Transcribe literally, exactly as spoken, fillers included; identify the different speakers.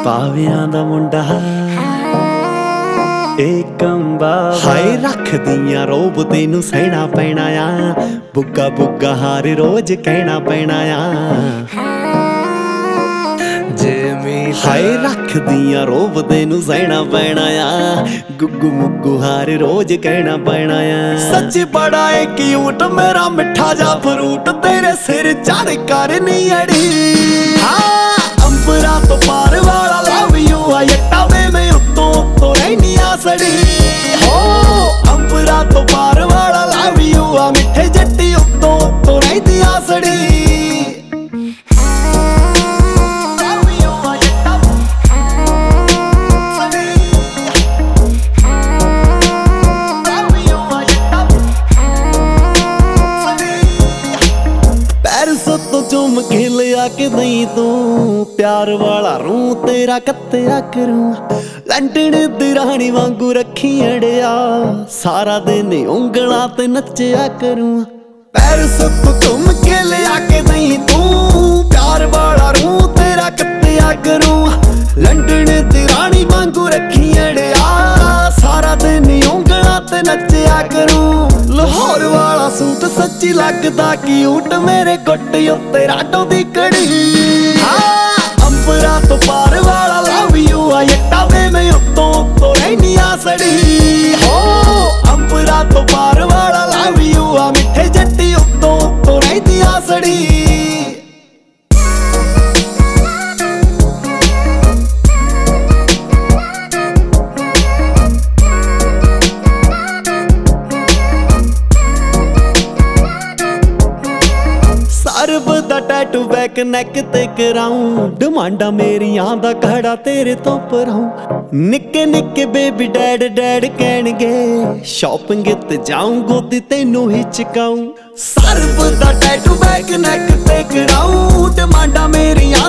Speaker 1: ਪਾਵਿਆਂ ਦਾ ਮੁੰਡਾ ਏ ਕੰਬਾ ਹਾਏ ਰੱਖਦੀਆਂ ਰੋਬ ਤੈਨੂੰ ਸਹਿਣਾ ਪੈਣਾ ਆ ਬੁੱਗਾ ਬੁੱਗਾ ਹਾਰ ਰੋਜ਼ ਕਹਿਣਾ ਪੈਣਾ ਆ ਹਾਏ ਰੱਖਦੀਆਂ ਰੋਬ ਤੈਨੂੰ ਸਹਿਣਾ ਪੈਣਾ ਆ ਗੁੱਗੂ ਮੁੱਗੂ ਹਾਰ ਰੋਜ਼ ਕਹਿਣਾ ਪੈਣਾ ਆ ਸੱਚੀ ਬੜਾ ਏ ਕਿਊਟ ਮੇਰਾ ਮਿੱਠਾ ਜਾ ਫਰੂਟ ਤੇਰੇ ਸਿਰ ਚੜ ਕਰਨੀ ਅੜੀ ਹਾਂ ਅੰਬਰਾਂ ਤੋਂ ਪਾਰ ਵਾਲਾ ਲਵ ਯੂ ਆ ਯੱਟਾ ਵੇ ਮੈਂ ਉੱਤੋਂ ਉੱਤੋਂ ਰਹਿਨੀ ਆ ਸੜੀ ਹੋ ਅੰਬਰਾਂ ਤੋਂ ਪਾਰ ਵਾਲਾ ਲਵ ਯੂ ਆ ਮਿੱਠੇ ਜੱਟੀ ਉੱਤੋਂ ਉੱਤੋਂ ਰਹਿੰਦੀ ਆ ਸੜੀ ਤੋਂ ਚੁੰਮ ਕੇ ਲਿਆ ਕਿ ਨਹੀਂ ਤੂੰ ਪਿਆਰ ਵਾਲਾ ਰੂ ਤੇਰਾ ਕੱਤਿਆ ਕਰੂ ਲੰਡਨ ਦੀ ਰਾਣੀ ਵਾਂਗੂ ਰੱਖੀ ਅੜਿਆ ਸਾਰਾ ਦਿਨ ਉਂਗਲਾਂ ਤੇ ਨੱਚਿਆ ਕਰੂ ਪੈਰਸ ਤੋਂ ਚੁੰਮ ਕੇ ਲਿਆ ਕਿ ਨਹੀਂ ਤੂੰ ਪਿਆਰ ਵਾਲਾ ਰੂ ਤੇਰਾ ਕੱਤਿਆ ਕਰੂ ਲੰਡਨ ਦੀ ਰਾਣੀ ਵਾਂਗੂ ਰੱਖੀ ਅੜਿਆ ਸਾਰਾ ਦਿਨ ਉਂਗਲਾਂ ਤੇ ਨੱਚਿਆ ਕਰੂ ਲਾਹੌਰ ਵਾਲਾ ਸੂਟ ਸੱਚੀ ਲੱਗਦਾ ਕਿਊਟ ਮੇਰੇ ਗੁੱਟ ਉੱਤੇ ਰਾਡੋ ਦੀ ਕੜੀ ਹਾਂ ਅੰਬਰਾਂ ਤੋਂ ਪਾਰ ਵਾਲਾ ਲਵ ਯੂ ਆ ਯੱਟਾ ਵੇ ਮੈਂ ਉੱਤੋਂ ਉੱਤੋਂ ਰਹਿਨੀ ਆ ਸੜੀ ਹੋ ਅੰਬਰਾਂ ਤੋਂ ਪਾਰ ਵਾਲਾ ਲਵ ਯੂ ਆ ਮਿੱਠੇ ਜੱਟੀ ਉੱਤੋਂ ਉੱਤੋਂ ਰਹਿੰਦੀ ਆ ਸੜੀ ਸਰਬ ਦਾ ਟੈਟੂ ਬੈਕ ਨੈਕ ਤੇ ਕਰਾਉਂ ਡਿਮਾਂਡਾਂ ਮੇਰੀਆਂ ਦਾ ਘੜਾ ਤੇਰੇ ਤੋਂ ਪਰਾਉਂ ਨਿੱਕੇ ਨਿੱਕੇ ਬੇਬੀ ਡੈਡ ਡੈਡ ਕਹਿਣਗੇ ਸ਼ਾਪਿੰਗ ਤੇ ਜਾਊਂ ਗੋਦੀ ਤੈਨੂੰ ਹੀ ਚਕਾਉਂ ਸਰਬ ਦਾ ਟੈਟੂ ਬੈਕ ਨੈਕ ਤੇ ਕਰਾਉਂ ਡਿਮਾਂਡਾਂ ਮੇਰੀਆਂ